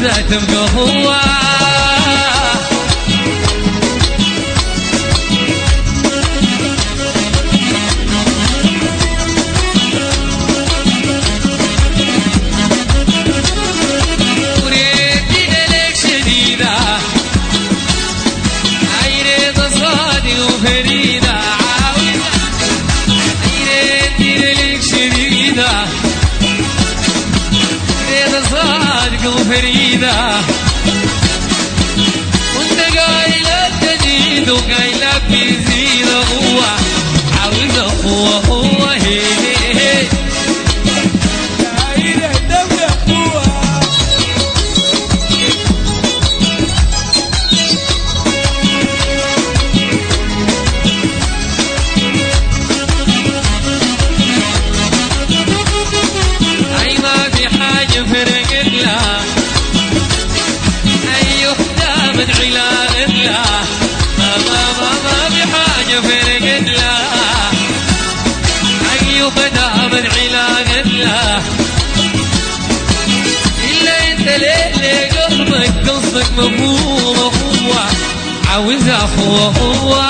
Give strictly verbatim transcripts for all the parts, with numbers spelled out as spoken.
عاوزة تبقى هو فريدة وانت قايلة تزيد وقايلة بيزيد هو عاوز هو هو هي هي قايلة تبقى هو اي ما في حاجة فرقت لها بدعي لا إلا ما ما ما ما بحاجة فرقت لا أيوب دا بدعي لا إلا إلا أنت ليه ليه قلبك قصدك مفهوم هو عاوزها هو هو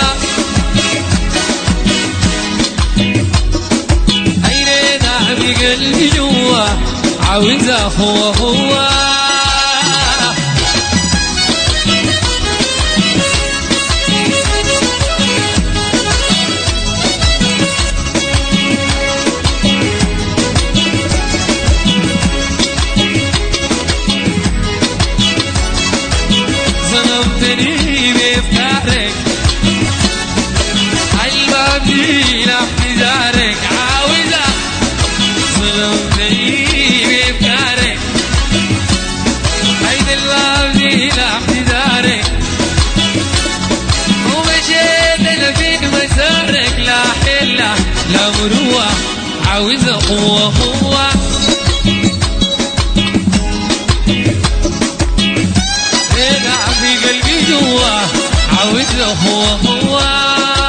أين دا بقلبي جوا عاوزها هو هو لا مروة عاوزة قوة قوة رجع في قلبي جوا عاوزة قوة قوة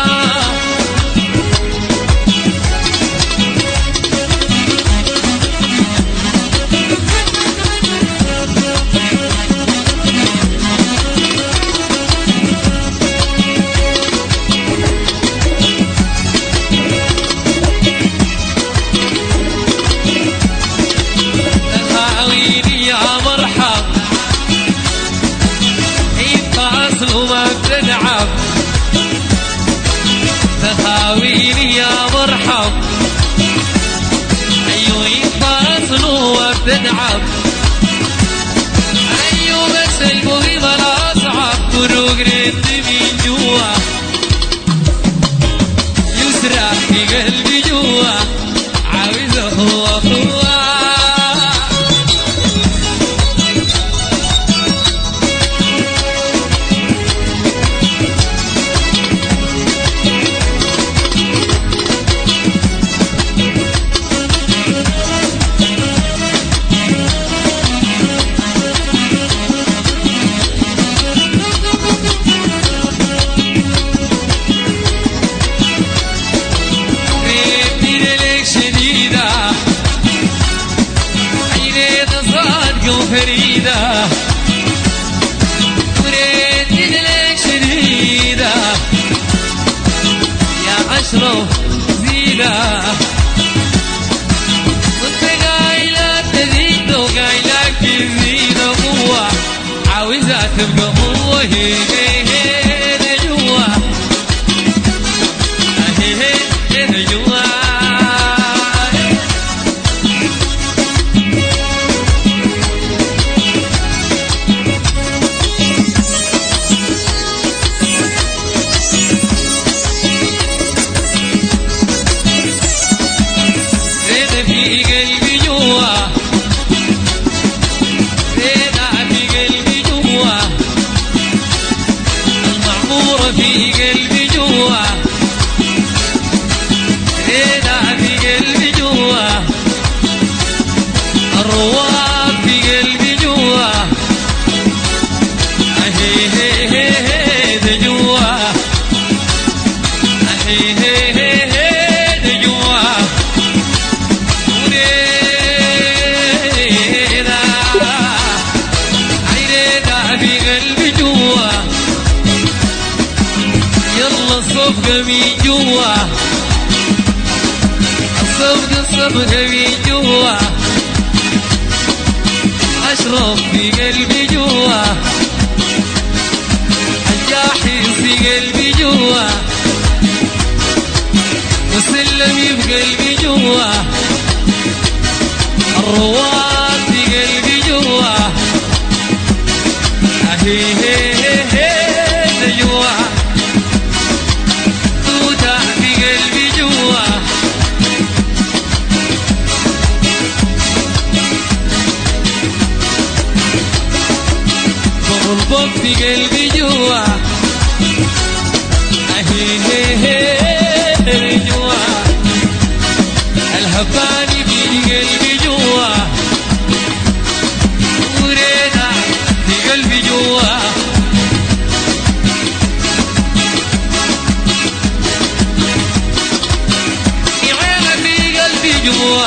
تخاويني يا مرحب أيوه يتصلوا وبتتعب أيوه بس المهم الأصعب فروق رد من جوا يسرع في قلبي جوا عاوزه هو هو فريدة وريت لك شديدة يا أشرف زيدة وانت قايلة تزيد وقايلة تزيد قوة عاوزة تبقى هو هي هي جوا هي هي جوا في قلبي جوا رينا في قلبي جوا الرواب في قلبي جوا هي هي هي هي ده جوا هي هي هي هي ده جوا ورينا الصفقة من جوا الصفقة الصفقة من جوا أشرب في قلبي جوا الجاحظ في قلبي جوا والسلم في قلبي جوا الرواد في قلبي جوا هي هي هي هي جوا توتع في قلبي جوا بغلبك في قلبي جوا هي هي هي جوا الهباني في قلبي جوا وريدة في قلبي جوا عينة في قلبي جوا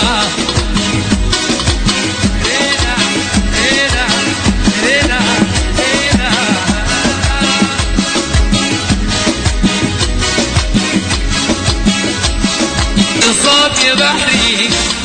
ريدة ريدة ريدة ريدة انصاف يا بحري